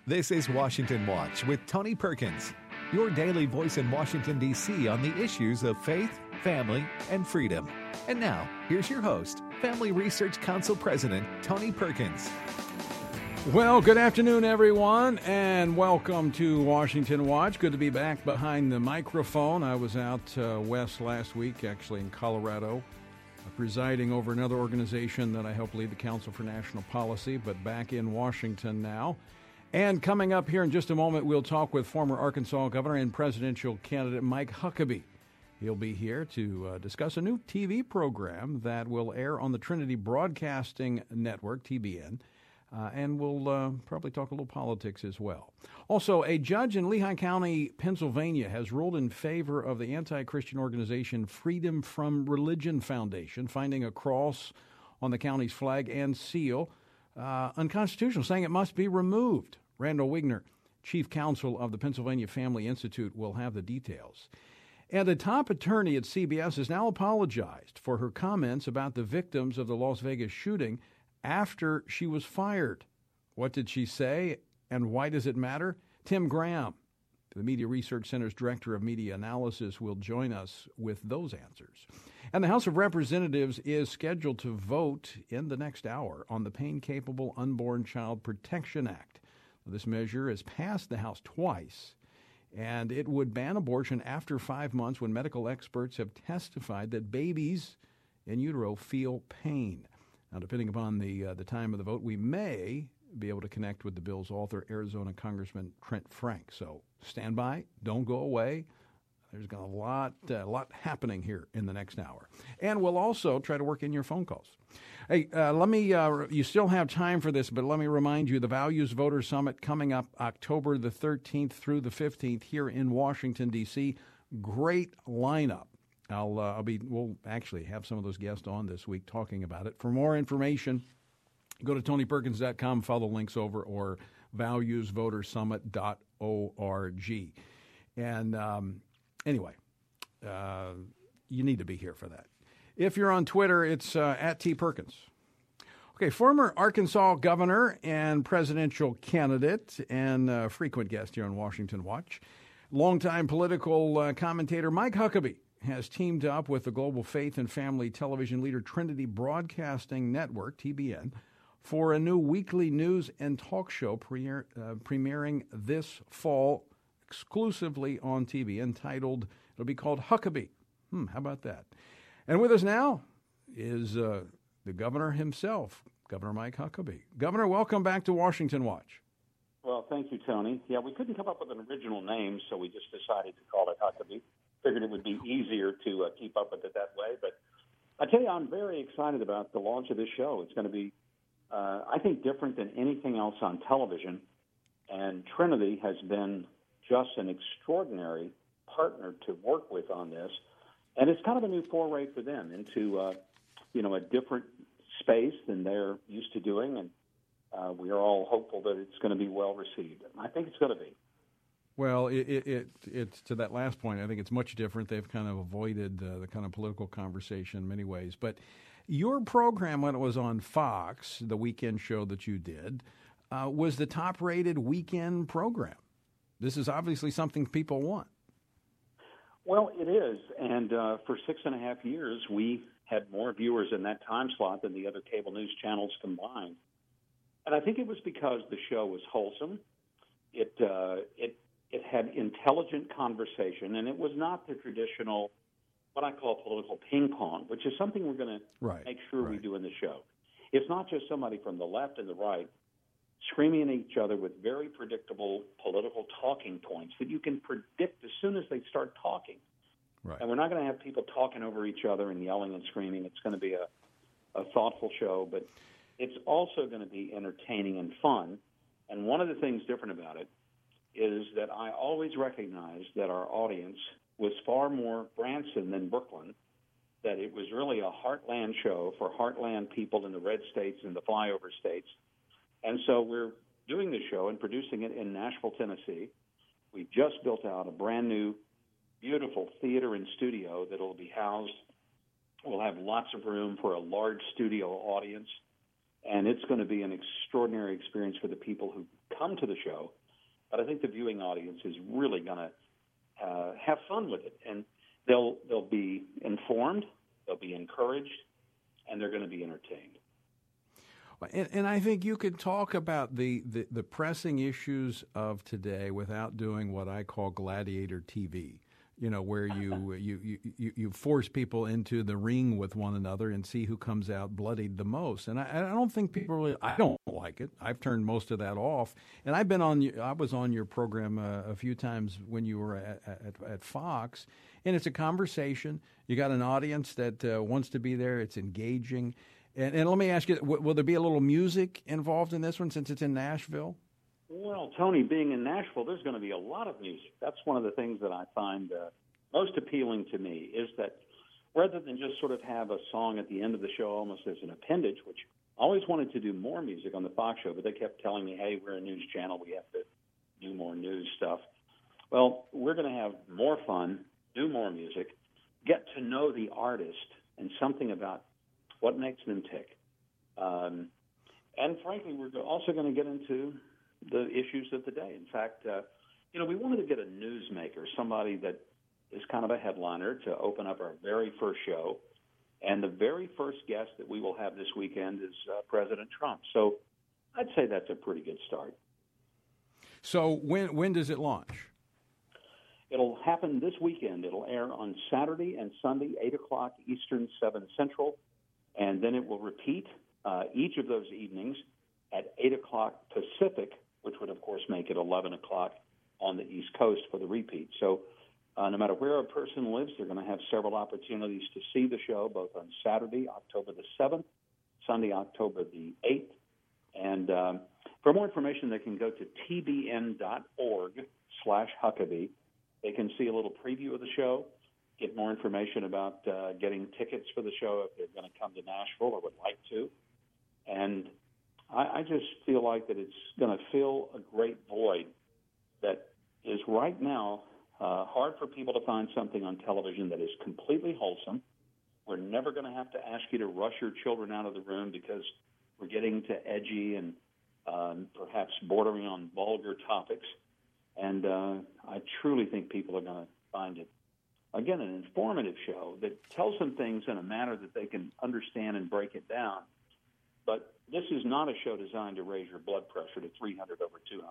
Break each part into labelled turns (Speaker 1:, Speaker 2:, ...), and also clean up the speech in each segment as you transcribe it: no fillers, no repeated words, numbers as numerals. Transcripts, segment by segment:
Speaker 1: This is Washington Watch with Tony Perkins, your daily voice in Washington, D.C. on the issues of faith, family, and freedom. And now, here's your host, Family Research Council President Tony Perkins.
Speaker 2: Well, good afternoon, everyone, and welcome to Washington Watch. Good to be back behind the microphone. I was out west last week, actually in Colorado, presiding over another organization that I help lead, the Council for National Policy, but back in Washington now. And coming up here in just a moment, we'll talk with former Arkansas Governor and presidential candidate Mike Huckabee. He'll be here to discuss a new TV program that will air on the Trinity Broadcasting Network, TBN, and we'll probably talk a little politics as well. Also, a judge in Lehigh County, Pennsylvania, has ruled in favor of the anti-Christian organization Freedom from Religion Foundation, finding a cross on the county's flag and seal unconstitutional, saying it must be removed. Randall Wigner, chief counsel of the Pennsylvania Family Institute, will have the details. And a top attorney at CBS has now apologized for her comments about the victims of the Las Vegas shooting after she was fired. What did she say, and why does it matter? Tim Graham, the Media Research Center's Director of Media Analysis, will join us with those answers. And the House of Representatives is scheduled to vote in the next hour on the Pain-Capable Unborn Child Protection Act. This measure has passed the House twice, and it would ban abortion after 5 months when medical experts have testified that babies in utero feel pain. Now, depending upon the time of the vote, we may be able to connect with the bill's author, Arizona Congressman Trent Frank. So stand by, don't go away. There's a lot happening here in the next hour. And we'll also try to work in your phone calls. Hey, you still have time for this, but let me remind you, the Values Voter Summit coming up October the 13th through the 15th here in Washington, D.C. Great lineup. We'll actually have some of those guests on this week talking about it. For more information, go to TonyPerkins.com, follow links over, or valuesvotersummit.org. And anyway, you need to be here for that. If you're on Twitter, it's at T. Perkins. Okay, former Arkansas governor and presidential candidate and frequent guest here on Washington Watch, longtime political commentator Mike Huckabee has teamed up with the global faith and family television leader Trinity Broadcasting Network, TBN, for a new weekly news and talk show premiering this fall exclusively on TV, entitled, it'll be called Huckabee. How about that? And with us now is the governor himself, Governor Mike Huckabee. Governor, welcome back to Washington Watch.
Speaker 3: Well, thank you, Tony. Yeah, we couldn't come up with an original name, so we just decided to call it Huckabee. Figured it would be easier to keep up with it that way. But I tell you, I'm very excited about the launch of this show. It's going to be, I think, different than anything else on television. And Trinity has been just an extraordinary partner to work with on this. And it's kind of a new foray for them into, a different space than they're used to doing. And we are all hopeful that it's going to be well received. I think it's going to be.
Speaker 2: Well, it's to that last point, I think it's much different. They've kind of avoided the kind of political conversation in many ways. But your program, when it was on Fox, the weekend show that you did, was the top-rated weekend program. This is obviously something people want.
Speaker 3: Well, it is. And for 6.5 years, we had more viewers in that time slot than the other cable news channels combined. And I think it was because the show was wholesome. It had intelligent conversation, and it was not the traditional, what I call political ping pong, which is something we're going to make sure we do in the show. It's not just somebody from the left and the right screaming at each other with very predictable political talking points that you can predict as soon as they start talking.
Speaker 2: Right.
Speaker 3: And we're not going to have people talking over each other and yelling and screaming. It's going to be a thoughtful show, but it's also going to be entertaining and fun. And one of the things different about it is that I always recognized that our audience was far more Branson than Brooklyn, that it was really a heartland show for heartland people in the red states and the flyover states. And so we're doing the show and producing it in Nashville, Tennessee. We've just built out a brand new, beautiful theater and studio that will be housed. We'll have lots of room for a large studio audience. And it's going to be an extraordinary experience for the people who come come to the show, but I think the viewing audience is really going to have fun with it, and they'll be informed, they'll be encouraged, and they're going to be entertained.
Speaker 2: And I think you could talk about the pressing issues of today without doing what I call gladiator TV. You know, where you force people into the ring with one another and see who comes out bloodied the most. And I don't think people really. I don't like it. I've turned most of that off. And I was on your program a few times when you were at Fox, and it's a conversation. You got an audience that wants to be there. It's engaging. And let me ask you, will there be a little music involved in this one since it's in Nashville?
Speaker 3: Well, Tony, being in Nashville, there's going to be a lot of music. That's one of the things that I find most appealing to me is that rather than just sort of have a song at the end of the show almost as an appendage, which I always wanted to do more music on the Fox show, but they kept telling me, hey, we're a news channel, we have to do more news stuff. Well, we're going to have more fun, do more music, get to know the artist and something about what makes them tick. And frankly, we're also going to get into the issues of the day. In fact, we wanted to get a newsmaker, somebody that is kind of a headliner, to open up our very first show. And the very first guest that we will have this weekend is President Trump. So I'd say that's a pretty good start.
Speaker 2: So when does it launch?
Speaker 3: It'll happen this weekend. It'll air on Saturday and Sunday, 8 o'clock Eastern, 7 Central. And then it will repeat each of those evenings at 8 o'clock Pacific, which would, of course, make it 11 o'clock on the East Coast for the repeat. So no matter where a person lives, they're going to have several opportunities to see the show, both on Saturday, October the 7th, Sunday, October the 8th. And for more information, they can go to tbn.org/Huckabee. They can see a little preview of the show, get more information about getting tickets for the show if they're going to come to Nashville or would like to. And I just feel like that it's going to fill a great void that is right now hard for people to find something on television that is completely wholesome. We're never going to have to ask you to rush your children out of the room because we're getting to edgy and perhaps bordering on vulgar topics. And I truly think people are going to find it, again, an informative show that tells them things in a manner that they can understand and break it down. But this is not a show designed to raise your blood pressure to 300 over 200.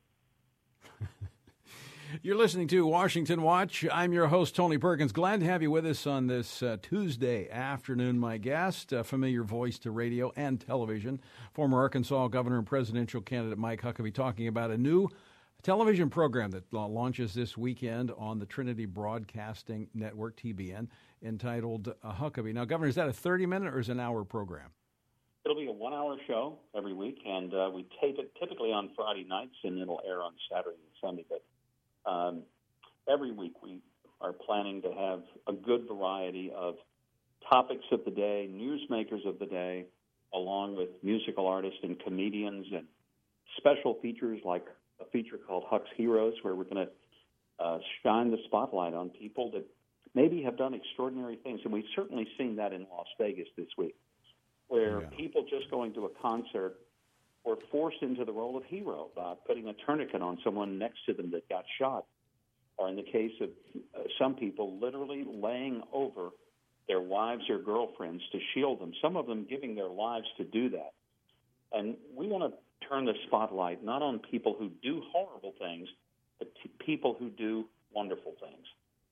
Speaker 2: You're listening to Washington Watch. I'm your host, Tony Perkins. Glad to have you with us on this Tuesday afternoon. My guest, a familiar voice to radio and television, former Arkansas governor and presidential candidate Mike Huckabee, talking about a new television program that launches this weekend on the Trinity Broadcasting Network, TBN, entitled Huckabee. Now, Governor, is that a 30-minute or is it an hour program?
Speaker 3: It'll be a 1-hour show every week, and we tape it typically on Friday nights, and it'll air on Saturday and Sunday. But every week we are planning to have a good variety of topics of the day, newsmakers of the day, along with musical artists and comedians, and special features like a feature called Huck's Heroes, where we're going to shine the spotlight on people that maybe have done extraordinary things. And we've certainly seen that in Las Vegas this week, where people just going to a concert were forced into the role of hero by putting a tourniquet on someone next to them that got shot, or in the case of some people, literally laying over their wives or girlfriends to shield them, some of them giving their lives to do that. And we want to turn the spotlight not on people who do horrible things, but people who do wonderful things.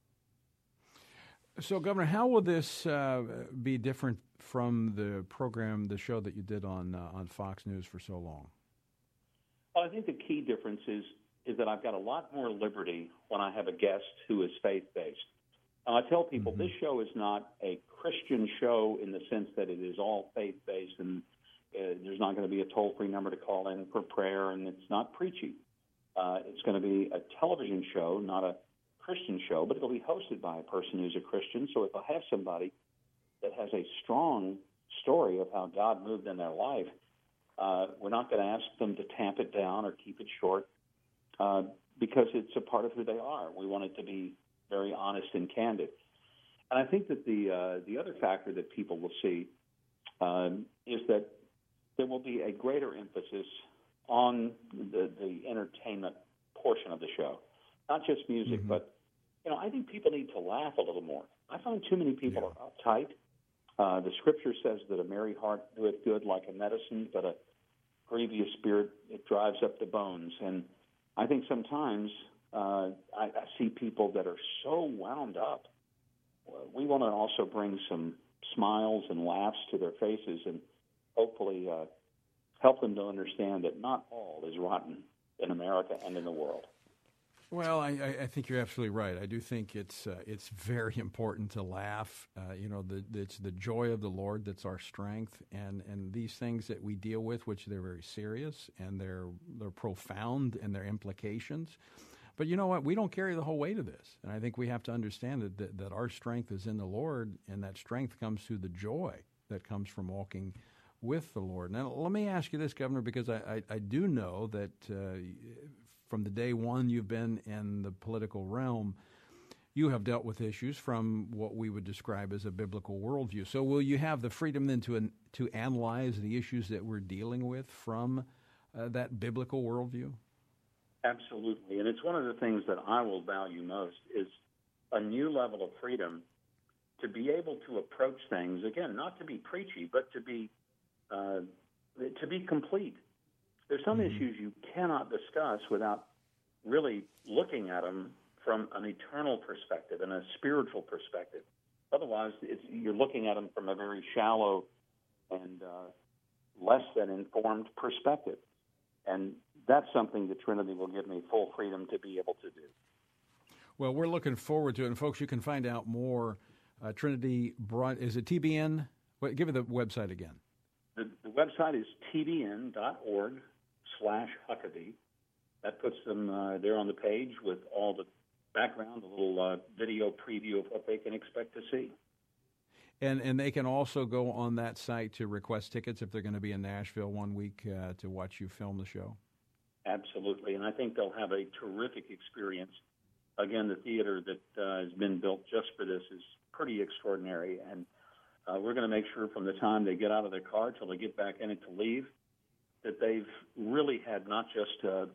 Speaker 2: So, Governor, how will this be different from the program, the show that you did on Fox News for so long?
Speaker 3: Well, I think the key difference is that I've got a lot more liberty when I have a guest who is faith-based. I tell people this show is not a Christian show in the sense that it is all faith-based and there's not going to be a toll-free number to call in for prayer, and it's not preachy. It's going to be a television show, not a Christian show, but it'll be hosted by a person who's a Christian. So if I have somebody that has a strong story of how God moved in their life, we're not going to ask them to tamp it down or keep it short because it's a part of who they are. We want it to be very honest and candid. And I think that the other factor that people will see is that there will be a greater emphasis on the entertainment portion of the show. Not just music, but, I think people need to laugh a little more. I find too many people are uptight. The scripture says that a merry heart doeth good like a medicine, but a grievous spirit, it drives up the bones. And I think sometimes I see people that are so wound up. We want to also bring some smiles and laughs to their faces and hopefully help them to understand that not all is rotten in America and in the world.
Speaker 2: Well, I think you're absolutely right. I do think it's very important to laugh. It's the joy of the Lord that's our strength, and these things that we deal with, which they're very serious and they're profound in their implications. But you know what? We don't carry the whole weight of this, and I think we have to understand that our strength is in the Lord, and that strength comes through the joy that comes from walking with the Lord. Now, let me ask you this, Governor, because I do know that from the day one you've been in the political realm, you have dealt with issues from what we would describe as a biblical worldview. So will you have the freedom then to analyze the issues that we're dealing with from that biblical worldview?
Speaker 3: Absolutely. And it's one of the things that I will value most is a new level of freedom to be able to approach things, again, not to be preachy, but to be complete. There's some issues you cannot discuss without really looking at them from an eternal perspective and a spiritual perspective. Otherwise, you're looking at them from a very shallow and less than informed perspective. And that's something that Trinity will give me full freedom to be able to do.
Speaker 2: Well, we're looking forward to it. And, folks, you can find out more. Trinity, is it TBN? Give me the website again.
Speaker 3: The website is tbn.org/Huckabee. That puts them there on the page with all the background, a little video preview of what they can expect to see.
Speaker 2: And they can also go on that site to request tickets if they're going to be in Nashville one week to watch you film the show.
Speaker 3: Absolutely, and I think they'll have a terrific experience. Again, the theater that has been built just for this is pretty extraordinary, and we're going to make sure from the time they get out of their car till they get back in it to leave that they've really had not just a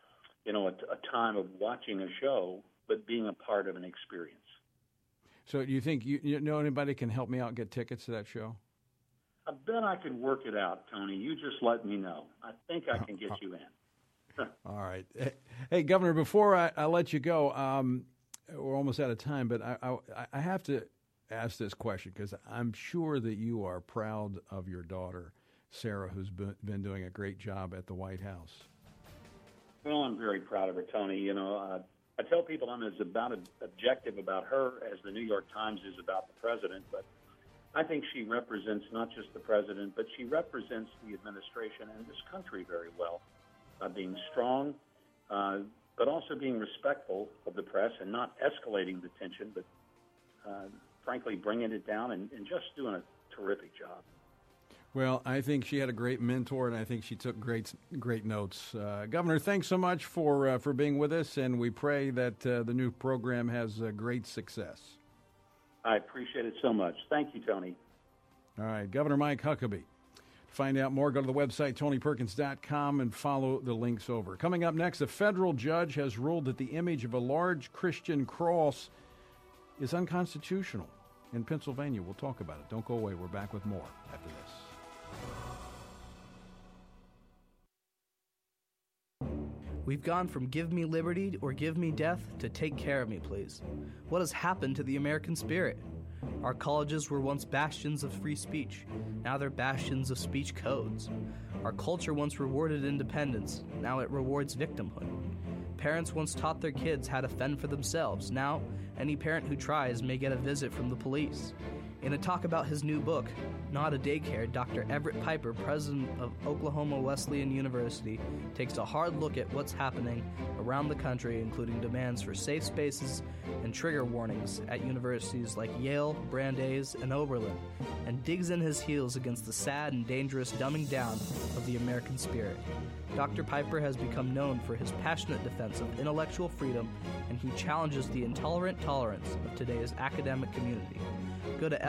Speaker 3: time of watching a show, but being a part of an experience.
Speaker 2: So do you think you know anybody can help me out and get tickets to that show?
Speaker 3: I bet I could work it out, Tony. You just let me know. I think I can get you in.
Speaker 2: All right. Hey, Governor, before I let you go, we're almost out of time, but I have to ask this question because I'm sure that you are proud of your daughter, Sarah, who's been doing a great job at the White House.
Speaker 3: Well, I'm very proud of her, Tony. I tell people I'm as objective about her as the New York Times is about the president, but I think she represents not just the president, but she represents the administration and this country very well, being strong, but also being respectful of the press and not escalating the tension, but frankly bringing it down and just doing a terrific job.
Speaker 2: Well, I think she had a great mentor, and I think she took great notes. Governor, thanks so much for being with us, and we pray that the new program has great success.
Speaker 3: I appreciate it so much. Thank you, Tony.
Speaker 2: All right, Governor Mike Huckabee. To find out more, go to the website, TonyPerkins.com, and follow the links over. Coming up next, a federal judge has ruled that the image of a large Christian cross is unconstitutional in Pennsylvania. We'll talk about it. Don't go away. We're back with more after this.
Speaker 4: We've gone from give me liberty or give me death to take care of me, please. What has happened to the American spirit? Our colleges were once bastions of free speech. Now they're bastions of speech codes. Our culture once rewarded independence. Now it rewards victimhood. Parents once taught their kids how to fend for themselves. Now, any parent who tries may get a visit from the police. In a talk about his new book, Not a Daycare, Dr. Everett Piper, president of Oklahoma Wesleyan University, takes a hard look at what's happening around the country, including demands for safe spaces and trigger warnings at universities like Yale, Brandeis, and Oberlin, and digs in his heels against the sad and dangerous dumbing down of the American spirit. Dr. Piper has become known for his passionate defense of intellectual freedom, and he challenges the intolerant tolerance of today's academic community. Go to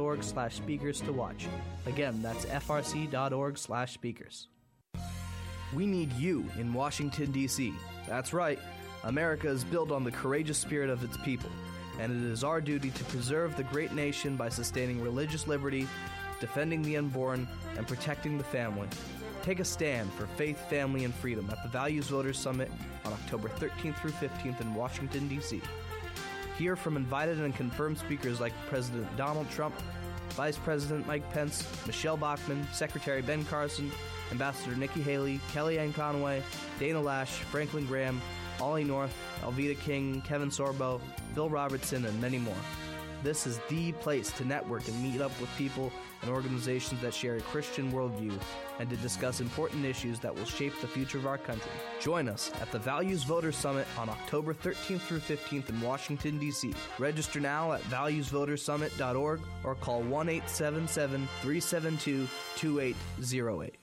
Speaker 4: frc.org/speakers to watch. Again, that's frc.org/speakers. We need you in Washington, D.C. That's right. America is built on the courageous spirit of its people, and it is our duty to preserve the great nation by sustaining religious liberty, defending the unborn, and protecting the family. Take a stand for faith, family, and freedom at the Values Voters Summit on October 13th through 15th in Washington, D.C. Hear from invited and confirmed speakers like President Donald Trump, Vice President Mike Pence, Michelle Bachmann, Secretary Ben Carson, Ambassador Nikki Haley, Kellyanne Conway, Dana Lash, Franklin Graham, Ollie North, Alveda King, Kevin Sorbo, Bill Robertson, and many more. This is the place to network and meet up with people and organizations that share a Christian worldview and to discuss important issues that will shape the future of our country. Join us at the Values Voters Summit on October 13th through 15th in Washington, D.C. Register now at valuesvotersummit.org or call 1-877-372-2808.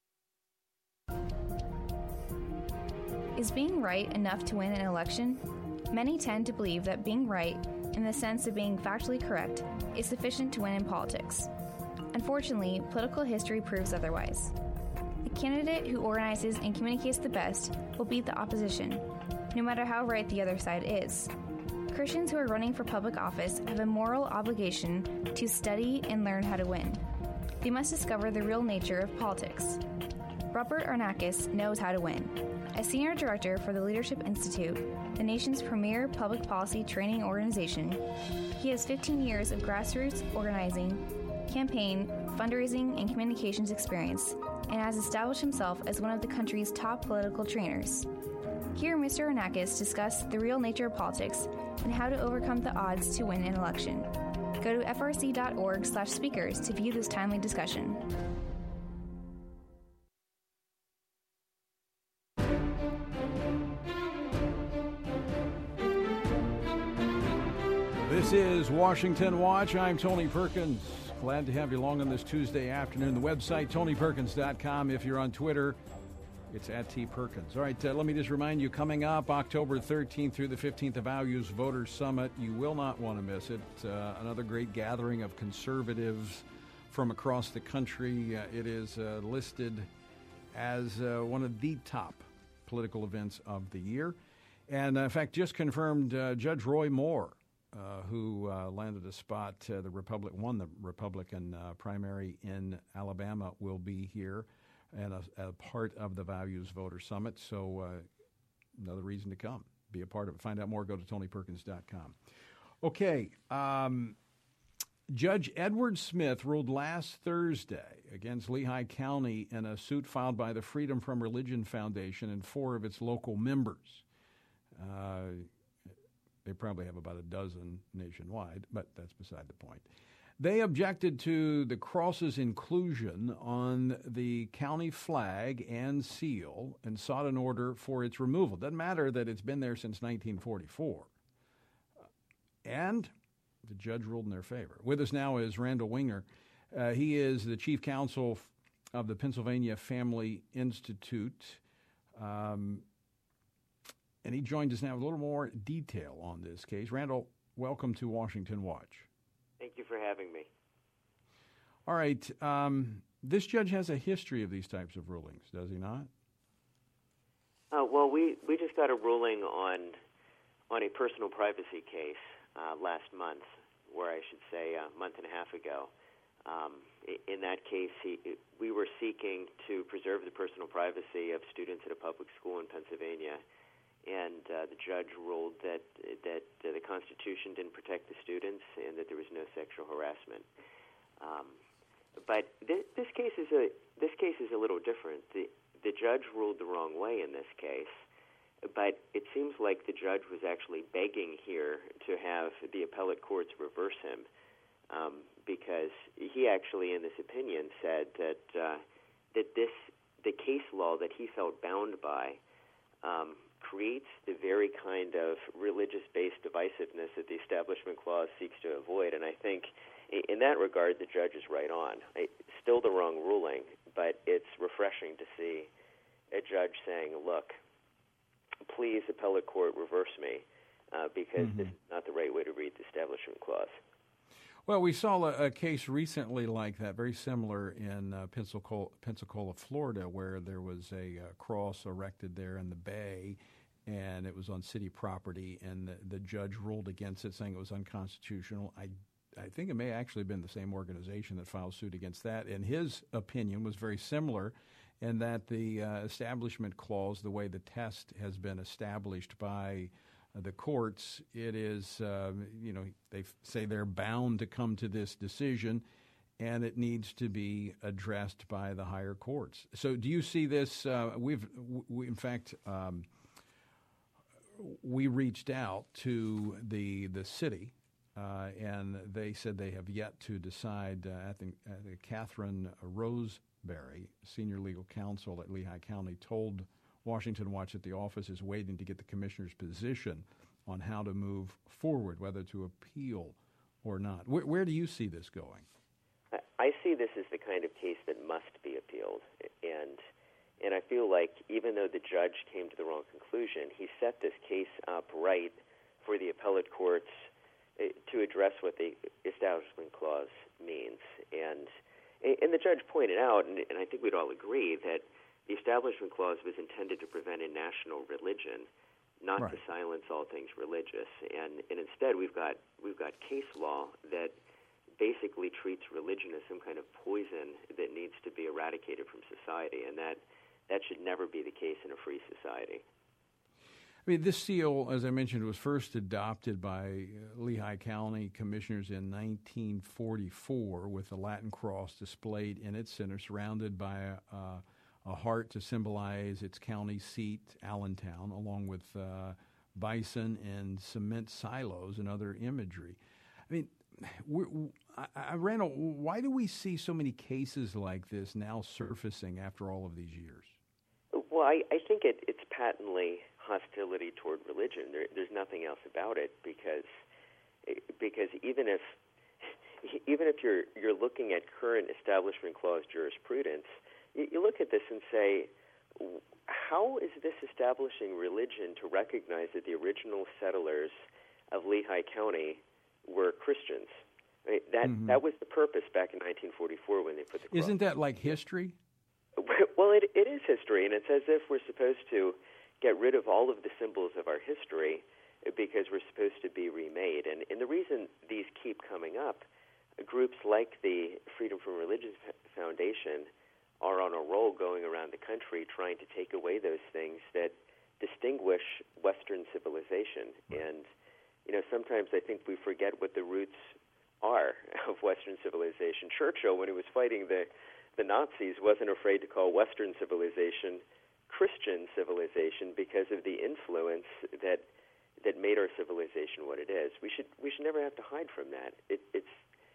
Speaker 5: Is being right enough to win an election? Many tend to believe that being right, in the sense of being factually correct, is sufficient to win in politics. Unfortunately, political history proves otherwise. The candidate who organizes and communicates the best will beat the opposition, no matter how right the other side is. Christians who are running for public office have a moral obligation to study and learn how to win. They must discover the real nature of politics. Robert Arnakis knows how to win. As Senior Director for the Leadership Institute, the nation's premier public policy training organization, he has 15 years of grassroots organizing, campaign, fundraising, and communications experience, and has established himself as one of the country's top political trainers. Hear Mr. Arnakis discuss the real nature of politics and how to overcome the odds to win an election. Go to frc.org/speakers to view this timely discussion.
Speaker 2: This is Washington Watch. I'm Tony Perkins. Glad to have you along on this Tuesday afternoon. The website, TonyPerkins.com. If you're on Twitter, it's at @TPerkins. All right, let me just remind you, coming up October 13th through the 15th, the Values Voters Summit. You will not want to miss it. Another great gathering of conservatives from across the country. It is listed as one of the top political events of the year. And, in fact, just confirmed Judge Roy Moore, who landed a spot, won the Republican primary in Alabama, will be here and a part of the Values Voter Summit. So another reason to come, be a part of it. Find out more, go to TonyPerkins.com. Okay, Judge Edward Smith ruled last Thursday against Lehigh County in a suit filed by the Freedom from Religion Foundation and 4 of its local members. They probably have about a dozen nationwide, but that's beside the point. They objected to the cross's inclusion on the county flag and seal and sought an order for its removal. Doesn't matter that it's been there since 1944. And the judge ruled in their favor. With us now is Randall Winger. He is the chief counsel of the Pennsylvania Family Institute. And he joins us now with a little more detail on this case. Randall, welcome to Washington Watch.
Speaker 6: Thank you for having me.
Speaker 2: All right. This judge has a history of these types of rulings, does he not?
Speaker 6: Well, we just got a ruling on a personal privacy case last month, or I should say a month and a half ago. In that case, we were seeking to preserve the personal privacy of students at a public school in Pennsylvania. And the judge ruled that the Constitution didn't protect the students and that there was no sexual harassment. But this case is a little different. The judge ruled the wrong way in this case, but it seems like the judge was actually begging here to have the appellate courts reverse him, because he actually, in this opinion, said that the case law that he felt bound by creates the very kind of religious-based divisiveness that the Establishment Clause seeks to avoid. And I think in that regard, the judge is right on. Still the wrong ruling, but it's refreshing to see a judge saying, look, please, appellate court, reverse me, because this is not the right way to read the Establishment Clause.
Speaker 2: Well, we saw a case recently like that, very similar in Pensacola, Florida, where there was a cross erected there in the bay, and it was on city property, and the judge ruled against it, saying it was unconstitutional. I think it may actually have been the same organization that filed suit against that, and his opinion was very similar, in that the Establishment Clause, the way the test has been established by the courts, it is, they say they're bound to come to this decision, and it needs to be addressed by the higher courts. So do you see this? We reached out to the city, and they said they have yet to decide. I think Catherine Roseberry, senior legal counsel at Lehigh County, told Washington Watch that the office is waiting to get the commissioner's position on how to move forward, whether to appeal or not. Where do you see this going?
Speaker 6: I see this as the kind of case that must be appealed, and I feel like even though the judge came to the wrong conclusion, he set this case up right for the appellate courts to address what the Establishment Clause means. And the judge pointed out, and I think we'd all agree, that the Establishment Clause was intended to prevent a national religion, not to silence all things religious. And instead, we've got case law that basically treats religion as some kind of poison that needs to be eradicated from society, and that should never be the case in a free society.
Speaker 2: I mean, this seal, as I mentioned, was first adopted by Lehigh County commissioners in 1944 with the Latin cross displayed in its center, surrounded by a heart to symbolize its county seat, Allentown, along with bison and cement silos and other imagery. I mean, Randall, why do we see so many cases like this now surfacing after all of these years?
Speaker 6: Well, I think it's patently hostility toward religion. There's nothing else about it, because even if you're looking at current Establishment Clause jurisprudence, you look at this and say, how is this establishing religion to recognize that the original settlers of Lehigh County were Christians? I mean, that was the purpose back in 1944 when they put the cross.
Speaker 2: Isn't that like history?
Speaker 6: Well, it is history, and it's as if we're supposed to get rid of all of the symbols of our history because we're supposed to be remade. And the reason these keep coming up, groups like the Freedom from Religion Foundation are on a roll going around the country trying to take away those things that distinguish Western civilization. And, sometimes I think we forget what the roots are of Western civilization. Churchill, when he was fighting the Nazis, wasn't afraid to call Western civilization Christian civilization because of the influence that made our civilization what it is. We should never have to hide from that. It's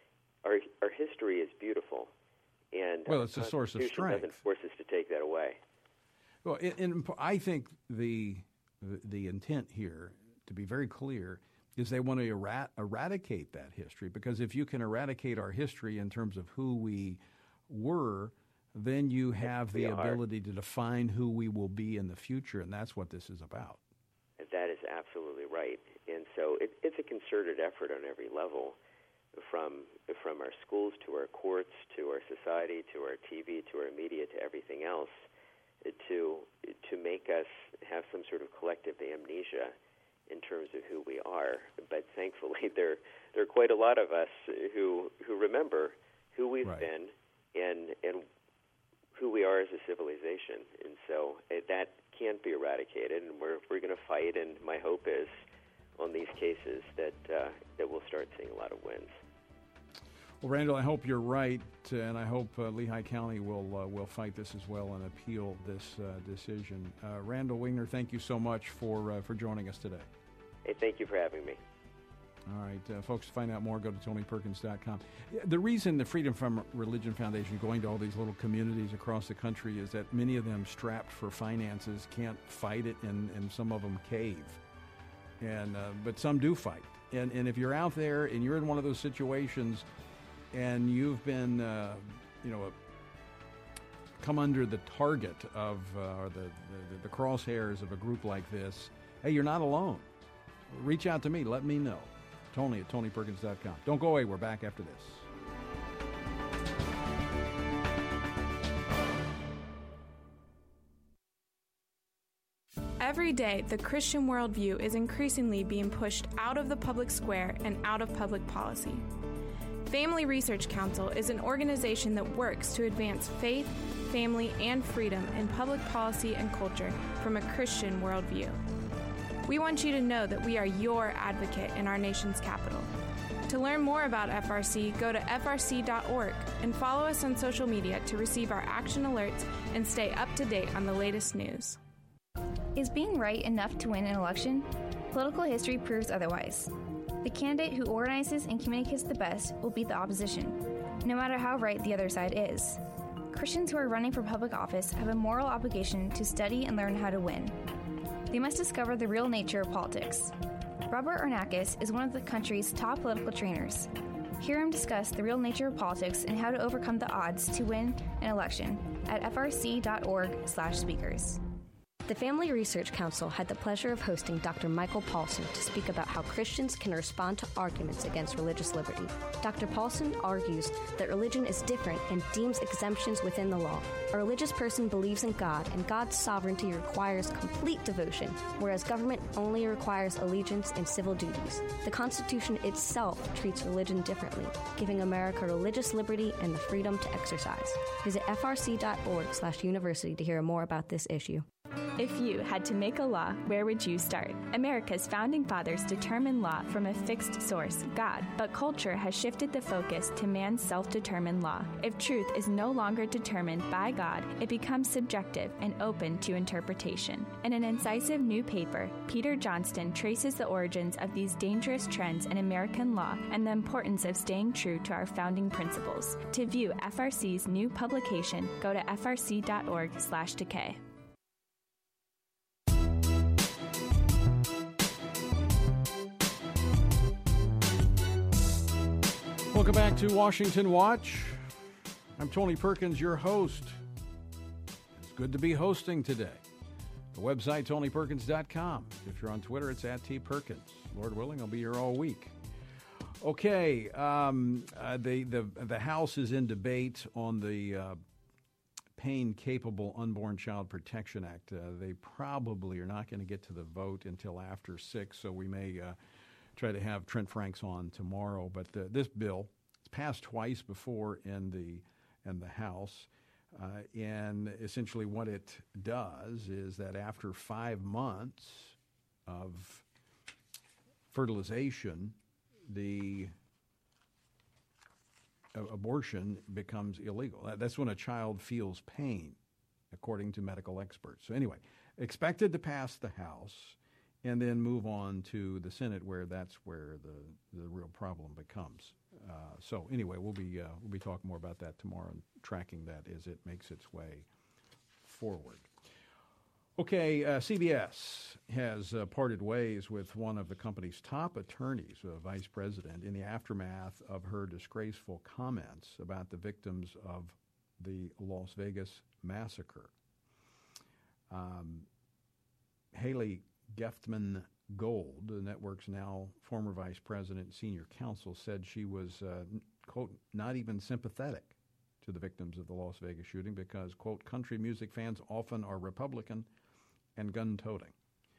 Speaker 6: our history is beautiful, and
Speaker 2: it's a source of strength.
Speaker 6: Doesn't force us to take that away.
Speaker 2: Well, I think the intent here, to be very clear, is they want to eradicate that history, because if you can eradicate our history in terms of who we were, then you have the ability to define who we will be in the future, and that's what this is about.
Speaker 6: That is absolutely right. And so it's a concerted effort on every level, from our schools to our courts to our society to our TV to our media to everything else, to make us have some sort of collective amnesia in terms of who we are. But thankfully, there are quite a lot of us who remember who we've been and who we are as a civilization. And so that can't be eradicated, and we're going to fight. And my hope is, on these cases, that we'll start seeing a lot of wins.
Speaker 2: Well, Randall, I hope you're right, and I hope Lehigh County will fight this as well and appeal this decision. Randall Wigner, thank you so much for joining us today.
Speaker 6: Hey, thank you for having me.
Speaker 2: All right, folks, to find out more, go to TonyPerkins.com. The reason the Freedom from Religion Foundation is going to all these little communities across the country is that many of them, strapped for finances, can't fight it, and some of them cave. But some do fight. And if you're out there and you're in one of those situations and you've been, come under the target of or the crosshairs of a group like this, hey, you're not alone. Reach out to me. Let me know. Tony at TonyPerkins.com. Don't go away. We're back after this.
Speaker 7: Every day, the Christian worldview is increasingly being pushed out of the public square and out of public policy. Family Research Council is an organization that works to advance faith, family, and freedom in public policy and culture from a Christian worldview. We want you to know that we are your advocate in our nation's capital. To learn more about FRC, go to frc.org and follow us on social media to receive our action alerts and stay up to date on the latest news.
Speaker 5: Is being right enough to win an election? Political history proves otherwise. The candidate who organizes and communicates the best will beat the opposition, no matter how right the other side is. Christians who are running for public office have a moral obligation to study and learn how to win. They must discover the real nature of politics. Robert Arnakis is one of the country's top political trainers. Hear him discuss the real nature of politics and how to overcome the odds to win an election at frc.org/speakers.
Speaker 8: The Family Research Council had the pleasure of hosting Dr. Michael Paulson to speak about how Christians can respond to arguments against religious liberty. Dr. Paulson argues that religion is different and deems exemptions within the law. A religious person believes in God, and God's sovereignty requires complete devotion, whereas government only requires allegiance and civil duties. The Constitution itself treats religion differently, giving America religious liberty and the freedom to exercise. Visit frc.org/university to hear more about this issue.
Speaker 9: If you had to make a law, where would you start? America's founding fathers determined law from a fixed source, God, but culture has shifted the focus to man's self-determined law. If truth is no longer determined by God, it becomes subjective and open to interpretation. In an incisive new paper, Peter Johnston traces the origins of these dangerous trends in American law and the importance of staying true to our founding principles. To view FRC's new publication, go to frc.org/decay.
Speaker 2: Welcome back to Washington Watch. I'm Tony Perkins, your host. It's good to be hosting today. The website, TonyPerkins.com. If you're on Twitter, it's at @TPerkins. Lord willing, I'll be here all week. Okay, the House is in debate on the Pain-Capable Unborn Child Protection Act. They probably are not going to get to the vote until after 6, so we may try to have Trent Franks on tomorrow. But this bill, it's passed twice before in the House, and essentially what it does is that after 5 months of fertilization, the abortion becomes illegal. That's when a child feels pain, according to medical experts. So anyway, expected to pass the House and then move on to the Senate, where that's where the real problem becomes. So anyway, we'll be talking more about that tomorrow and tracking that as it makes its way forward. Okay, CBS has parted ways with one of the company's top attorneys, vice president, in the aftermath of her disgraceful comments about the victims of the Las Vegas massacre. Haley Geftman Gold, the network's now former vice president and senior counsel, said she was, quote, not even sympathetic to the victims of the Las Vegas shooting because, quote, country music fans often are Republican and gun-toting.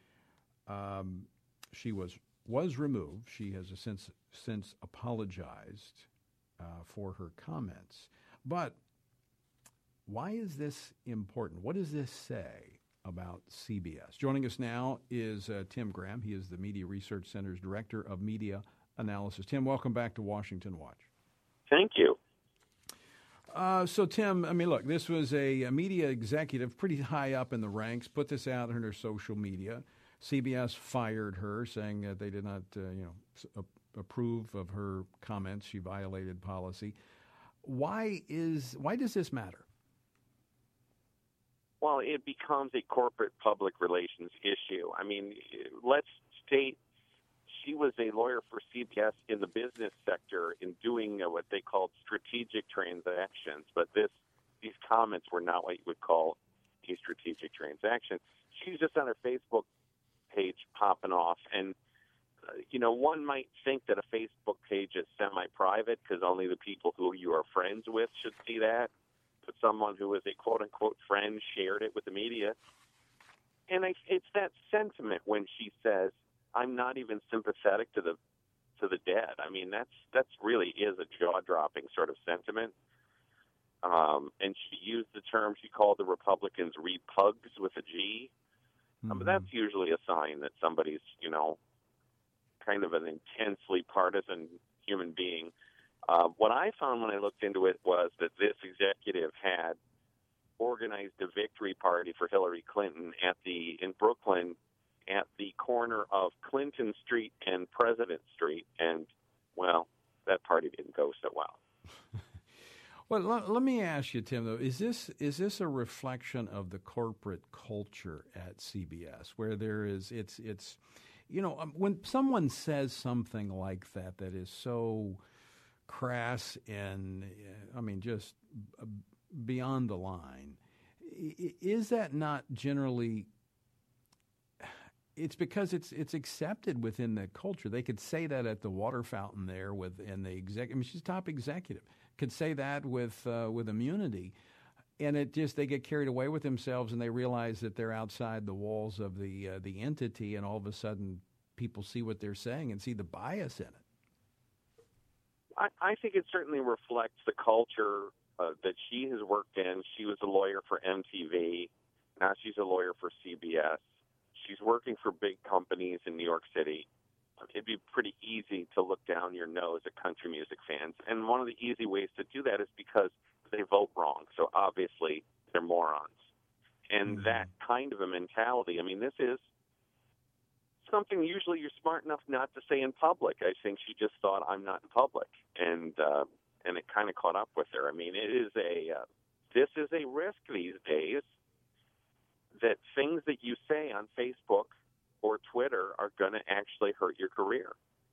Speaker 2: She was removed. She has since apologized for her comments. But why is this important? What does this say about CBS? Joining us now is Tim Graham. He is the Media Research Center's Director of Media Analysis. Tim, welcome back to Washington Watch.
Speaker 10: Thank you.
Speaker 2: So, Tim, I mean, look, this was a media executive pretty high up in the ranks, put this out on her social media. CBS fired her, saying that they did not, approve of her comments. She violated policy. Why does this matter?
Speaker 10: Well, it becomes a corporate public relations issue. I mean, let's state she was a lawyer for CBS in the business sector in doing what they called strategic transactions, but these comments were not what you would call a strategic transaction. She's just on her Facebook page popping off, and one might think that a Facebook page is semi-private because only the people who you are friends with should see that. But someone who is a quote-unquote friend shared it with the media. And it's that sentiment when she says, I'm not even sympathetic to the dead. I mean, that's really is a jaw-dropping sort of sentiment. And she used the term, she called the Republicans repugs with a G.
Speaker 2: Mm-hmm.
Speaker 10: But that's usually a sign that somebody's, kind of an intensely partisan human being. What I found when I looked into it was that this executive had organized a victory party for Hillary Clinton in Brooklyn at the corner of Clinton Street and President Street. And, well, that party didn't go so well.
Speaker 2: Well, let me ask you, Tim, though, is this a reflection of the corporate culture at CBS, where there is it's when someone says something like that is so crass and just beyond the line, is that not generally? It's because it's accepted within the culture. They could say that at the water fountain there in the executive. She's top executive. Could say that with immunity, and they get carried away with themselves, and they realize that they're outside the walls of the entity, and all of a sudden people see what they're saying and see the bias in it.
Speaker 10: I think it certainly reflects the culture that she has worked in. She was a lawyer for MTV. Now she's a lawyer for CBS. She's working for big companies in New York City. It'd be pretty easy to look down your nose at country music fans. And one of the easy ways to do that is because they vote wrong. So obviously they're morons. And that kind of a mentality, this is something usually you're smart enough not to say in public. I think she just thought, I'm not in public. And it kind of caught up with her. This is a risk these days that things that you say on Facebook or Twitter are going to actually hurt your career.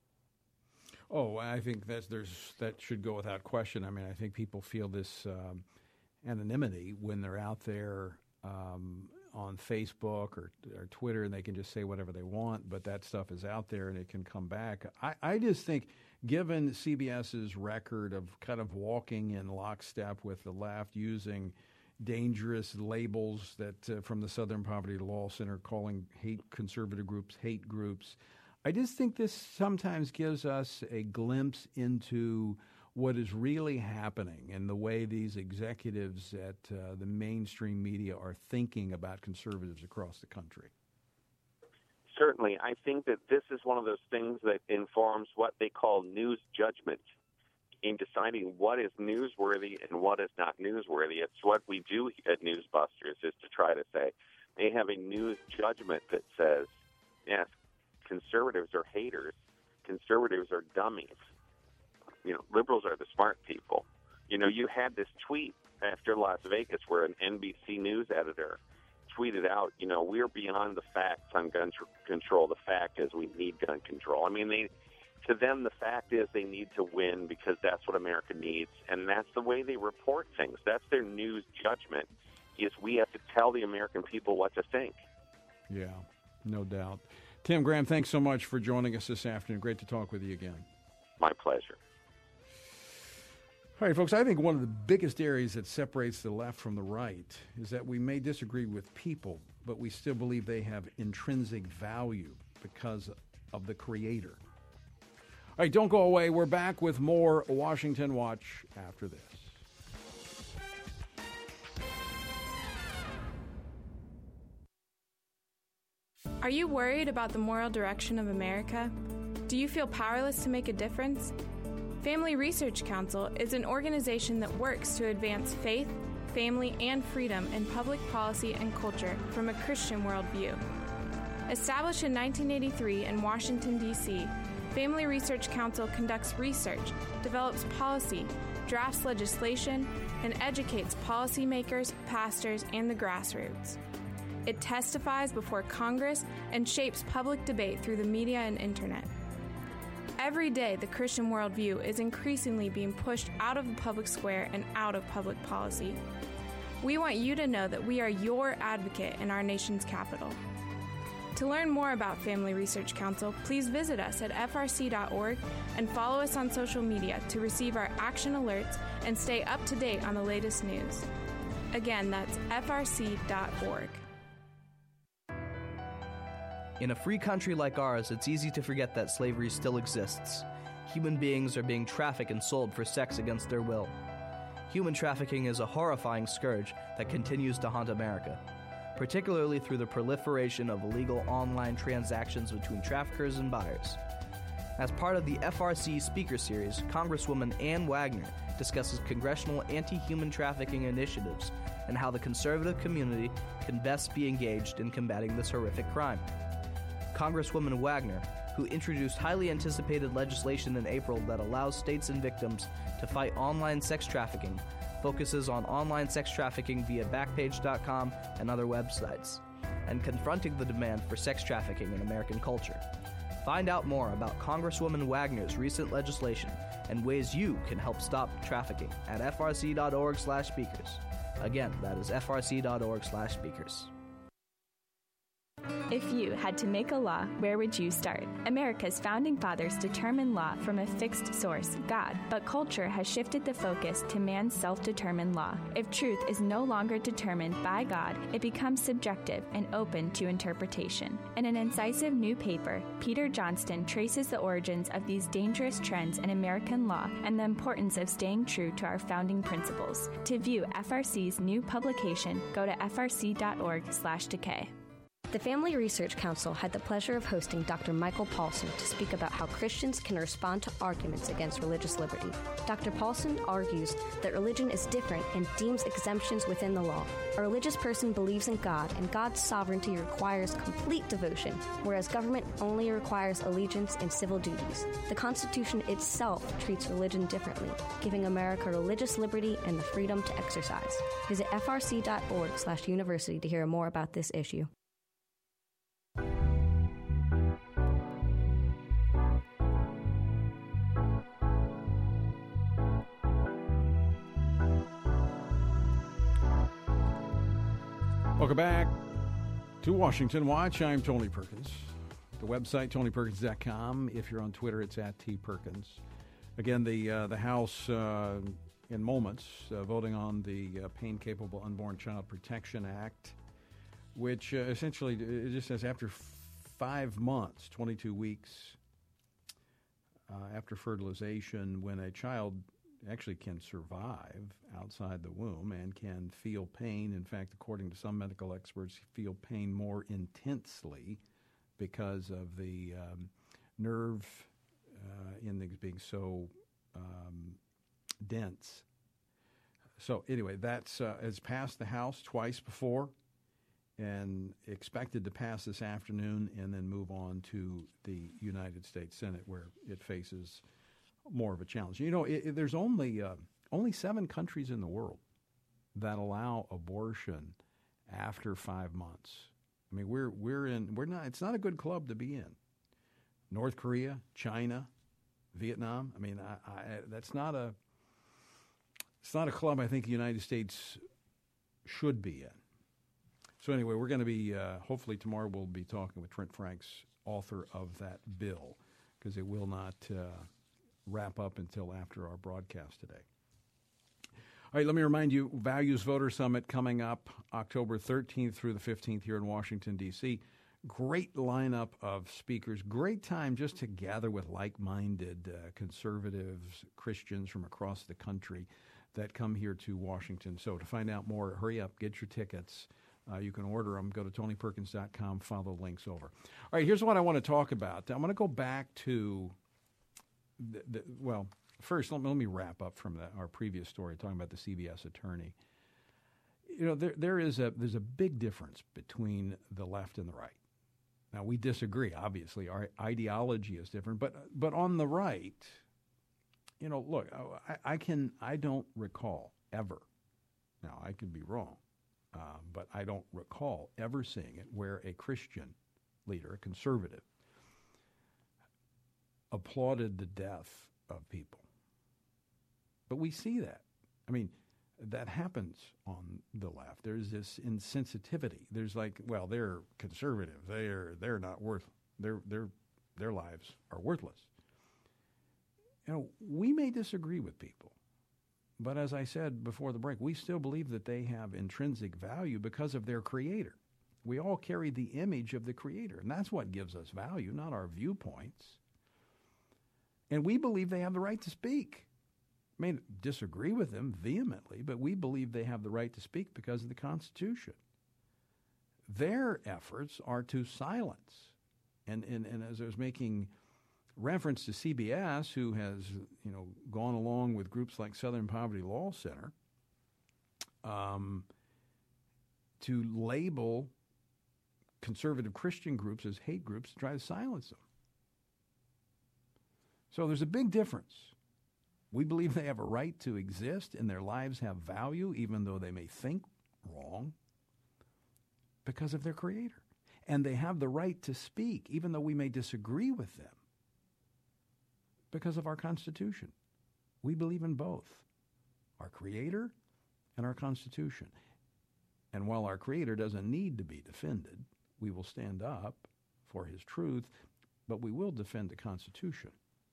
Speaker 2: Oh, I think that should go without question. I think people feel this anonymity when they're out there on Facebook or Twitter, and they can just say whatever they want, but that stuff is out there and it can come back. I just think, given CBS's record of kind of walking in lockstep with the left, using dangerous labels that from the Southern Poverty Law Center, calling conservative groups hate groups. I just think this sometimes gives us a glimpse into what is really happening and the way these executives at the mainstream media are thinking about conservatives across the country.
Speaker 10: Certainly. I think that this is one of those things that informs what they call news judgment. In deciding what is newsworthy and what is not newsworthy. It's what we do at Newsbusters is to try to say they have a news judgment that says, yes, conservatives are haters, conservatives are dummies. Liberals are the smart people. You had this tweet after Las Vegas where an NBC News editor tweeted out, we're beyond the facts on gun control. The fact is we need gun control. To them, the fact is they need to win because that's what America needs, and that's the way they report things. That's their news judgment, is we have to tell the American people what to think.
Speaker 2: Yeah, no doubt. Tim Graham, thanks so much for joining us this afternoon. Great to talk with you again.
Speaker 10: My pleasure.
Speaker 2: All right, folks, I think one of the biggest areas that separates the left from the right is that we may disagree with people, but we still believe they have intrinsic value because of the creator. All right, don't go away. We're back with more Washington Watch after this.
Speaker 7: Are you worried about the moral direction of America? Do you feel powerless to make a difference? Family Research Council is an organization that works to advance faith, family, and freedom in public policy and culture from a Christian worldview. Established in 1983 in Washington, D.C., Family Research Council conducts research, develops policy, drafts legislation, and educates policymakers, pastors, and the grassroots. It testifies before Congress and shapes public debate through the media and internet. Every day, the Christian worldview is increasingly being pushed out of the public square and out of public policy. We want you to know that we are your advocate in our nation's capital. To learn more about Family Research Council, please visit us at frc.org and follow us on social media to receive our action alerts and stay up to date on the latest news. Again, that's frc.org.
Speaker 4: In a free country like ours, it's easy to forget that slavery still exists. Human beings are being trafficked and sold for sex against their will. Human trafficking is a horrifying scourge that continues to haunt America, particularly through the proliferation of illegal online transactions between traffickers and buyers. As part of the FRC Speaker Series, Congresswoman Ann Wagner discusses congressional anti-human trafficking initiatives and how the conservative community can best be engaged in combating this horrific crime. Congresswoman Wagner, who introduced highly anticipated legislation in April that allows states and victims to fight online sex trafficking, focuses on online sex trafficking via Backpage.com and other websites, and confronting the demand for sex trafficking in American culture. Find out more about Congresswoman Wagner's recent legislation and ways you can help stop trafficking at frc.org/speakers. Again, that is frc.org/speakers.
Speaker 9: If you had to make a law, where would you start? America's founding fathers determined law from a fixed source, God, but culture has shifted the focus to man's self-determined law. If truth is no longer determined by God, it becomes subjective and open to interpretation. In an incisive new paper, Peter Johnston traces the origins of these dangerous trends in American law and the importance of staying true to our founding principles. To view FRC's new publication, go to frc.org/decay.
Speaker 8: The Family Research Council had the pleasure of hosting Dr. Michael Paulson to speak about how Christians can respond to arguments against religious liberty. Dr. Paulson argues that religion is different and deems exemptions within the law. A religious person believes in God, and God's sovereignty requires complete devotion, whereas government only requires allegiance and civil duties. The Constitution itself treats religion differently, giving America religious liberty and the freedom to exercise. Visit frc.org/university to hear more about this issue.
Speaker 2: Welcome back to Washington Watch. I'm Tony Perkins. The website, TonyPerkins.com. If you're on Twitter, it's @TPerkins. Again, the House in moments voting on the Pain-Capable Unborn Child Protection Act, which essentially it just says after 5 months, 22 weeks after fertilization, when a child actually can survive outside the womb and can feel pain. In fact, according to some medical experts, feel pain more intensely because of the nerve endings being so dense. So anyway, that's has passed the House twice before and expected to pass this afternoon and then move on to the United States Senate, where it faces more of a challenge. You know, there's only 7 countries in the world that allow abortion after 5 months. I mean, we're not. It's not a good club to be in. North Korea, China, Vietnam. I mean, that's not a. It's not a club I think the United States should be in. So anyway, we're going to be hopefully tomorrow we'll be talking with Trent Franks, author of that bill, because it will not wrap up until after our broadcast today. All right, let me remind you, Values Voter Summit coming up October 13th through the 15th here in Washington, D.C. Great lineup of speakers. Great time just to gather with like-minded conservatives, Christians from across the country that come here to Washington. So to find out more, hurry up, get your tickets. You can order them. Go to TonyPerkins.com, follow the links over. All right, here's what I want to talk about. I'm going to go back to well, first, let me wrap up from our previous story talking about the CBS attorney. You know, there's a big difference between the left and the right. Now, we disagree, obviously. Our ideology is different. But on the right, you know, look, I don't recall ever, now I could be wrong, but I don't recall ever seeing it where a Christian leader, a conservative, applauded the death of people. But we see that. I mean, that happens on the left. There's this insensitivity. There's like, well, they're conservative. They're not worth. Their lives are worthless. You know, we may disagree with people, but as I said before the break, we still believe that they have intrinsic value because of their Creator. We all carry the image of the Creator, and that's what gives us value, not our viewpoints. And we believe they have the right to speak. I may disagree with them vehemently, but we believe they have the right to speak because of the Constitution. Their efforts are to silence. And as I was making reference to CBS, who has gone along with groups like Southern Poverty Law Center to label conservative Christian groups as hate groups to try to silence them. So there's a big difference. We believe they have a right to exist and their lives have value, even though they may think wrong, because of their Creator. And they have the right to speak, even though we may disagree with them, because of our Constitution. We believe in both, our Creator and our Constitution. And while our Creator doesn't need to be defended, we will stand up for His truth, but we will defend the Constitution.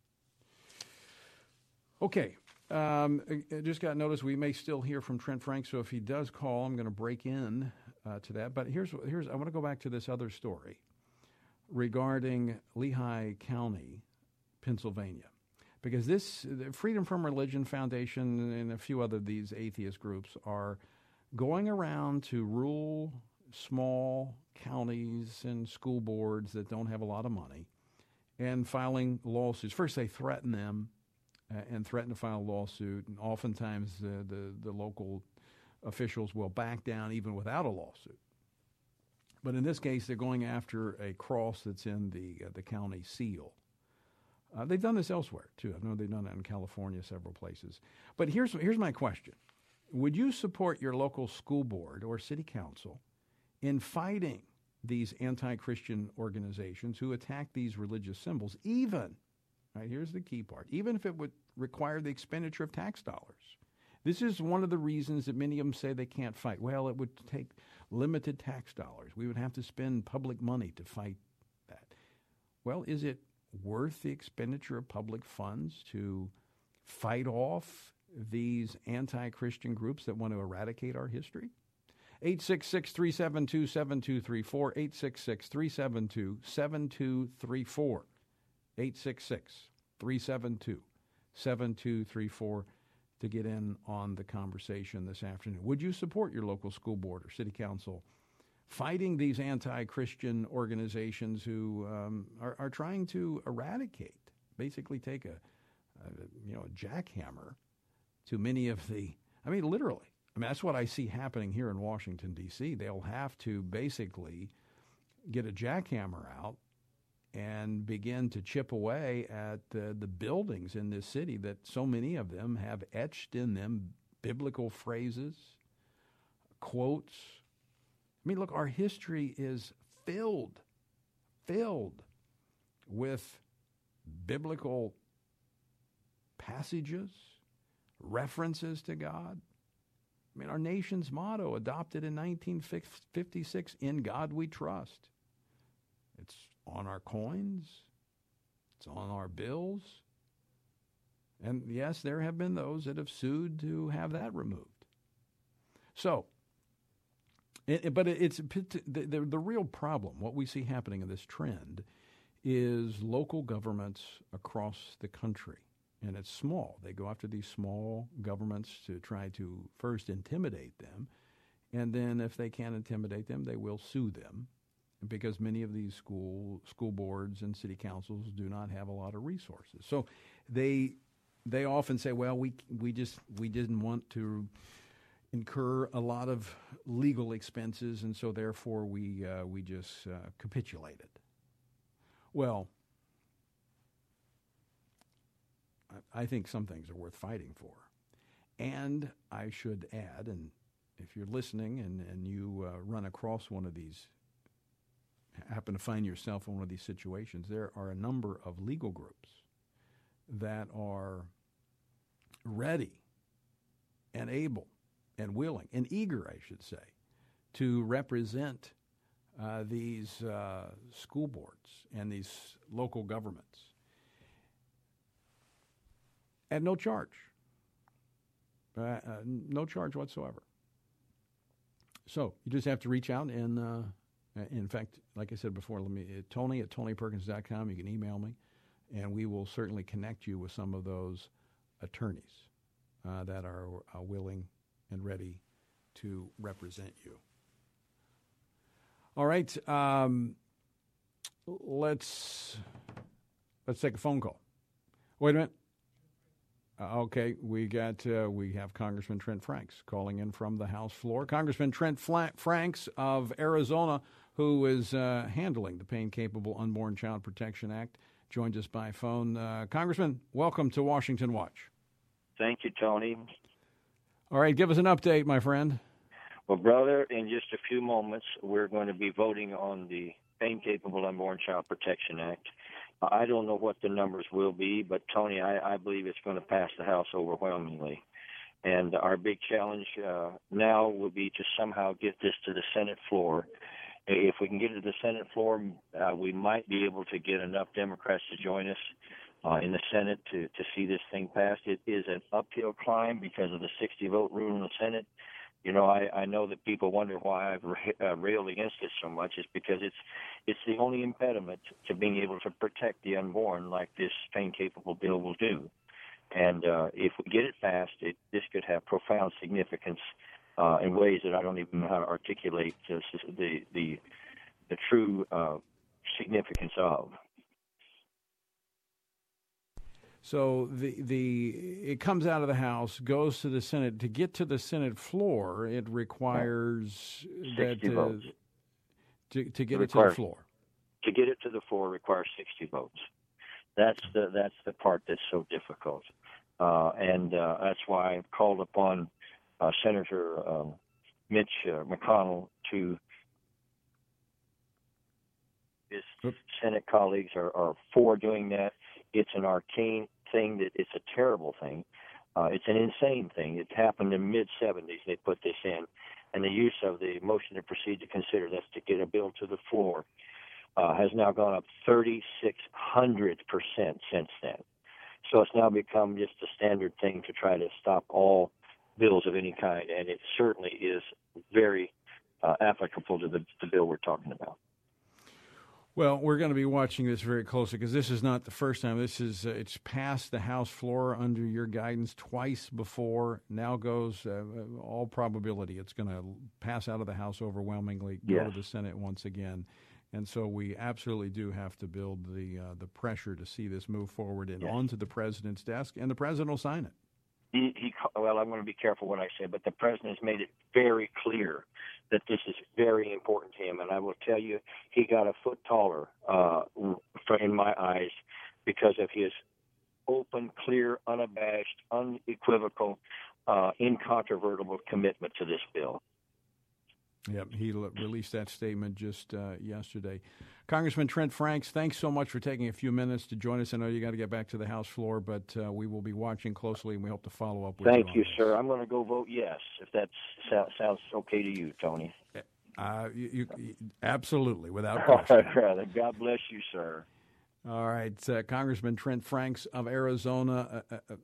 Speaker 2: Okay, I just got notice we may still hear from Trent Frank, so if he does call, I'm going to break in to that. But here's I want to go back to this other story regarding Lehigh County, Pennsylvania, because the Freedom from Religion Foundation and a few other of these atheist groups are going around to rural, small counties and school boards that don't have a lot of money and filing lawsuits. First, they threaten them and threaten to file a lawsuit, and oftentimes the local officials will back down even without a lawsuit. But in this case, they're going after a cross that's in the county seal. They've done this elsewhere, too. I know they've done it in California, several places. But here's my question. Would you support your local school board or city council in fighting these anti-Christian organizations who attack these religious symbols, even, right, here's the key part, even if it would require the expenditure of tax dollars? This is one of the reasons that many of them say they can't fight. Well, it would take limited tax dollars. We would have to spend public money to fight that. Well, is it worth the expenditure of public funds to fight off these anti-Christian groups that want to eradicate our history? 866-372-7234, 866-372-7234, 866-372-7234 to get in on the conversation this afternoon. Would you support your local school board or city council fighting these anti-Christian organizations who are trying to eradicate, basically take a jackhammer to many of the, literally. That's what I see happening here in Washington, D.C. They'll have to basically get a jackhammer out and begin to chip away at the buildings in this city that so many of them have etched in them biblical phrases, quotes. Look, our history is filled with biblical passages, references to God. Our nation's motto, adopted in 1956, "In God We Trust." It's on our coins. It's on our bills. And yes, there have been those that have sued to have that removed. So, but it's the real problem, what we see happening in this trend, is local governments across the country. And it's small. They go after these small governments to try to first intimidate them. And then if they can't intimidate them, they will sue them, because many of these school boards and city councils do not have a lot of resources. So they often say, well, we didn't want to incur a lot of legal expenses, and so therefore we just capitulated. Well, I think some things are worth fighting for. And I should add, and if you're listening and you run across one of these, happen to find yourself in one of these situations, there are a number of legal groups that are ready and able and willing and eager, I should say, to represent these school boards and these local governments at no charge. No charge whatsoever. So you just have to reach out and, in fact, like I said before, Tony at TonyPerkins.com. You can email me, and we will certainly connect you with some of those attorneys that are willing and ready to represent you. All right, let's take a phone call. Wait a minute. Okay, we have Congressman Trent Franks calling in from the House floor. Congressman Trent Franks of Arizona, who is handling the Pain Capable Unborn Child Protection Act, joins us by phone. Congressman, welcome to Washington Watch.
Speaker 11: Thank you, Tony.
Speaker 2: All right, give us an update, my friend.
Speaker 11: Well, brother, in just a few moments, we're going to be voting on the Pain Capable Unborn Child Protection Act. I don't know what the numbers will be, but, Tony, I believe it's going to pass the House overwhelmingly. And our big challenge now will be to somehow get this to the Senate floor. If we can get it to the Senate floor, we might be able to get enough Democrats to join us in the Senate to see this thing passed. It is an uphill climb because of the 60-vote rule in the Senate. You know, I know that people wonder why I've railed against it so much. It's because it's the only impediment to being able to protect the unborn like this pain-capable bill will do. And if we get it passed, this could have profound significance in ways that I don't even know how to articulate the true significance of.
Speaker 2: So it comes out of the House, goes to the Senate. To get to the Senate floor, it requires
Speaker 11: 60 votes.
Speaker 2: To get it to the floor.
Speaker 11: To get it to the floor requires 60 votes. That's the part that's so difficult, and that's why I called upon Senator Mitch McConnell to. His Senate colleagues are for doing that. It's an arcane thing. That it's a terrible thing. It's an insane thing. It happened in the mid-'70s. They put this in, and the use of the motion to proceed to consider, that's to get a bill to the floor, has now gone up 3,600% since then. So it's now become just a standard thing to try to stop all bills of any kind, and it certainly is very applicable to the bill we're talking about.
Speaker 2: Well, we're going to be watching this very closely because this is not the first time. It's passed the House floor under your guidance twice before. Now goes, all probability, it's going to pass out of the House overwhelmingly, go to the Senate once again. And so we absolutely do have to build the pressure to see this move forward and onto the president's desk, and the president will sign it.
Speaker 11: Well, I'm going to be careful what I say, but the president has made it very clear that this is very important to him. And I will tell you, he got a foot taller in my eyes because of his open, clear, unabashed, unequivocal, incontrovertible commitment to this bill.
Speaker 2: Yep, he released that statement just yesterday. Congressman Trent Franks, thanks so much for taking a few minutes to join us. I know you got to get back to the House floor, but we will be watching closely, and we hope to follow up with you.
Speaker 11: Thank you, sir. I'm going to go vote yes, if that sounds okay to you, Tony.
Speaker 2: You absolutely, without question.
Speaker 11: God bless you, sir.
Speaker 2: All right, Congressman Trent Franks of Arizona,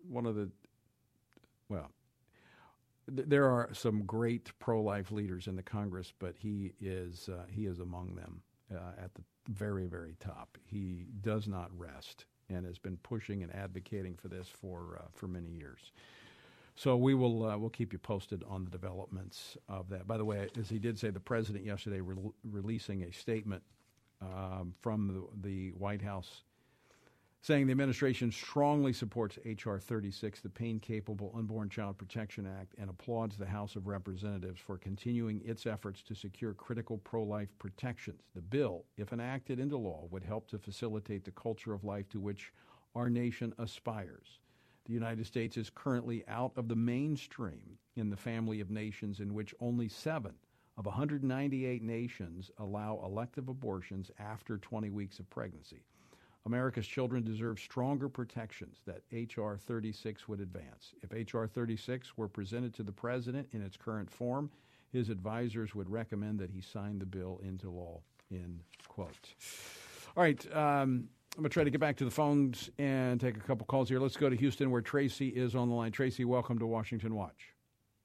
Speaker 2: there are some great pro-life leaders in the Congress, but he is among them at the very, very top. He does not rest and has been pushing and advocating for this for many years. So we'll keep you posted on the developments of that. By the way, as he did say, the president yesterday releasing a statement from the White House saying the administration strongly supports H.R. 36, the Pain Capable Unborn Child Protection Act, and applauds the House of Representatives for continuing its efforts to secure critical pro-life protections. The bill, if enacted into law, would help to facilitate the culture of life to which our nation aspires. The United States is currently out of the mainstream in the family of nations in which only 7 of 198 nations allow elective abortions after 20 weeks of pregnancy. America's children deserve stronger protections that H.R. 36 would advance. If H.R. 36 were presented to the president in its current form, his advisors would recommend that he sign the bill into law, end quote. All right, I'm going to try to get back to the phones and take a couple calls here. Let's go to Houston, where Tracy is on the line. Tracy, welcome to Washington Watch.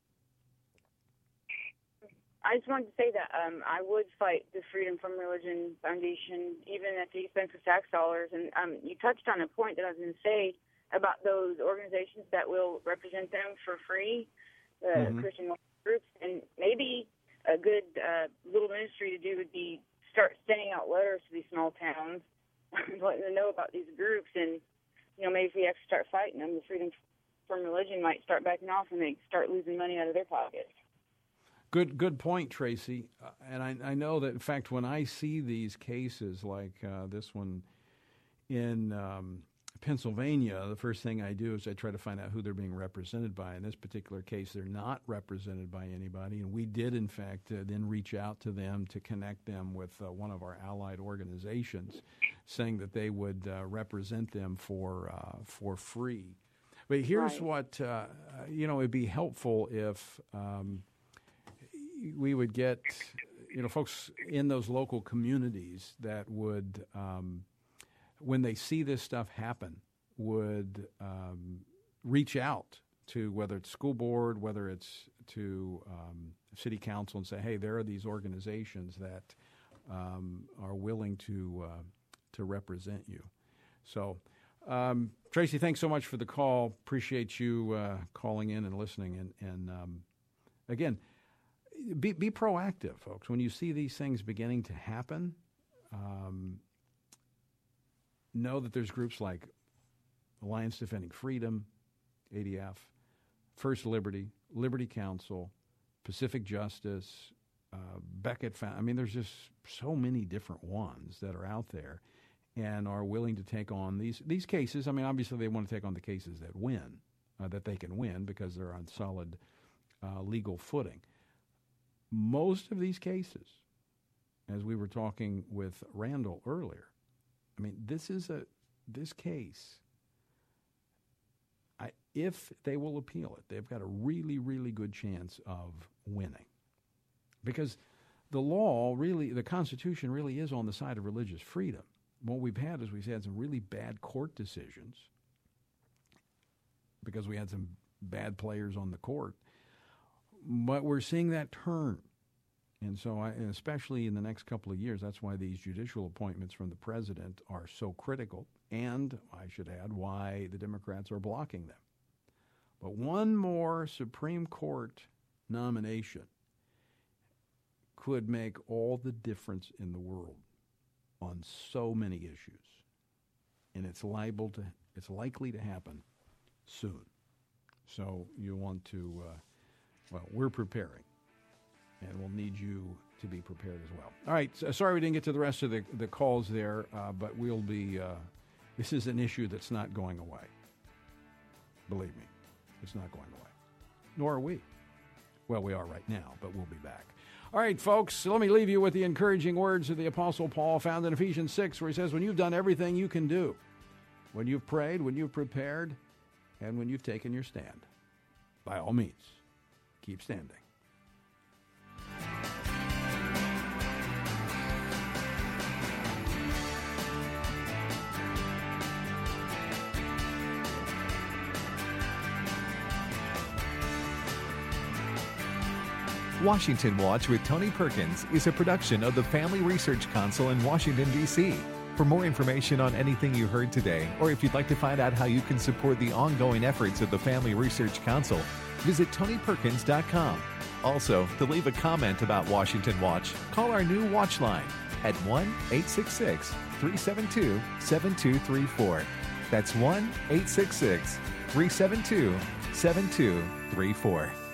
Speaker 12: I just wanted to say that I would fight the Freedom from Religion Foundation, even at the expense of tax dollars. And you touched on a point that I was going to say about those organizations that will represent them for free, the Christian groups. And maybe a good little ministry to do would be start sending out letters to these small towns, letting them know about these groups. And, maybe if we actually start fighting them, the Freedom from Religion might start backing off and they start losing money out of their pockets.
Speaker 2: Good point, Tracy. And I know that, in fact, when I see these cases like this one in Pennsylvania, the first thing I do is I try to find out who they're being represented by. In this particular case, they're not represented by anybody. And we did, in fact, then reach out to them to connect them with one of our allied organizations, saying that they would represent them for free. But here's what, it'd be helpful if we would get, folks in those local communities that would, when they see this stuff happen, would reach out to, whether it's school board, whether it's to city council, and say, hey, there are these organizations that are willing to represent you. So, Tracy, thanks so much for the call. Appreciate you calling in and listening. And again, be proactive, folks. When you see these things beginning to happen, know that there's groups like Alliance Defending Freedom, ADF, First Liberty, Liberty Council, Pacific Justice, Beckett Foundation. I mean, there's just so many different ones that are out there and are willing to take on these cases. I mean, obviously they want to take on the cases that win, that they can win because they're on solid legal footing. Most of these cases, as we were talking with Randall earlier, I mean, this case, if they will appeal it, they've got a really, really good chance of winning. Because the law really, the Constitution really is on the side of religious freedom. What we've had is we've had some really bad court decisions because we had some bad players on the court. But we're seeing that turn. And so, and especially in the next couple of years, that's why these judicial appointments from the president are so critical. And I should add why the Democrats are blocking them. But one more Supreme Court nomination could make all the difference in the world on so many issues. And it's likely to happen soon. So you want to, we're preparing. And we'll need you to be prepared as well. All right. Sorry we didn't get to the rest of the calls there, but we'll be, this is an issue that's not going away. Believe me, it's not going away. Nor are we. Well, we are right now, but we'll be back. All right, folks, let me leave you with the encouraging words of the Apostle Paul found in Ephesians 6, where he says, when you've done everything you can do, when you've prayed, when you've prepared, and when you've taken your stand, by all means, keep standing.
Speaker 1: Washington Watch with Tony Perkins is a production of the Family Research Council in Washington, D.C. For more information on anything you heard today, or if you'd like to find out how you can support the ongoing efforts of the Family Research Council, visit TonyPerkins.com. Also, to leave a comment about Washington Watch, call our new Watch line at 1-866-372-7234. That's 1-866-372-7234.